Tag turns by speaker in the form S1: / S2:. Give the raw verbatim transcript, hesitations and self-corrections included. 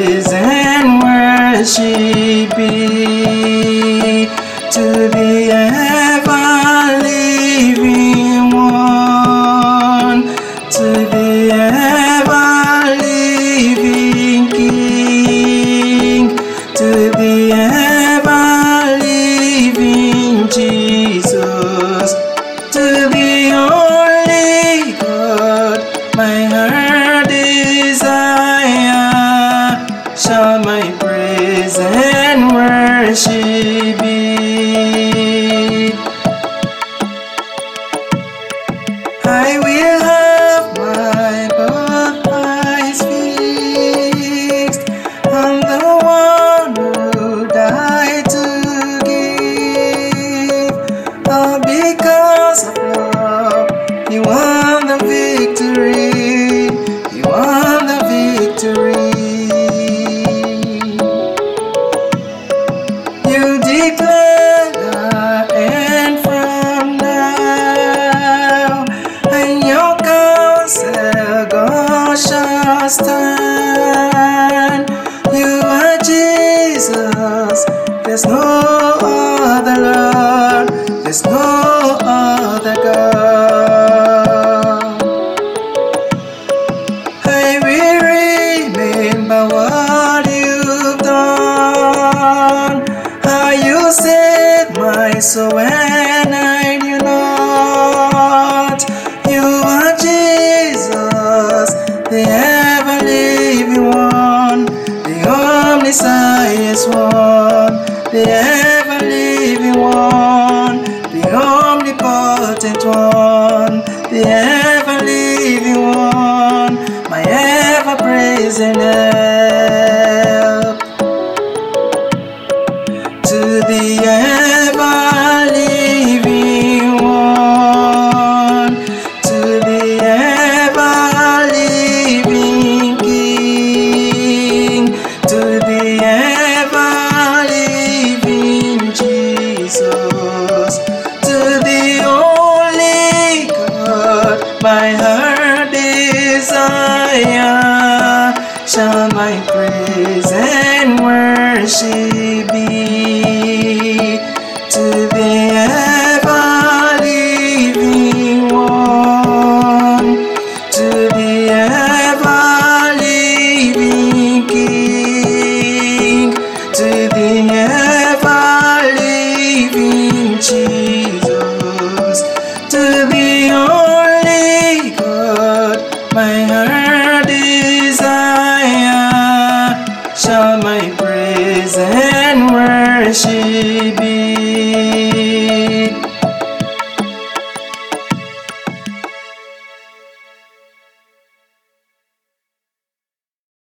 S1: praise and worship be to the ever living one, to the ever living King, to the ever living Jesus, to the only God my heart desire, shall my praise and worship be. I will have my both eyes fixed on the one who died to give. All because of love, He won the victory. He won the victory. You declare the end from now, and your counsel God shall stand. You are Jesus, there's no other Lord, there's no other God. I will remember what you've done, how you saved my soul when I knew not. You are Jesus, the ever living one, the omniscience one, the ever living one, the omnipotent one, the ever living one, my ever present help. To the ever living one, to the ever living King, to the ever living Jesus, to the only God my heart desire, shall my praise and worship be. To the ever living one, to the ever living King, to the ever living Jesus, to the only God my heart desire, shall my praise and worship be.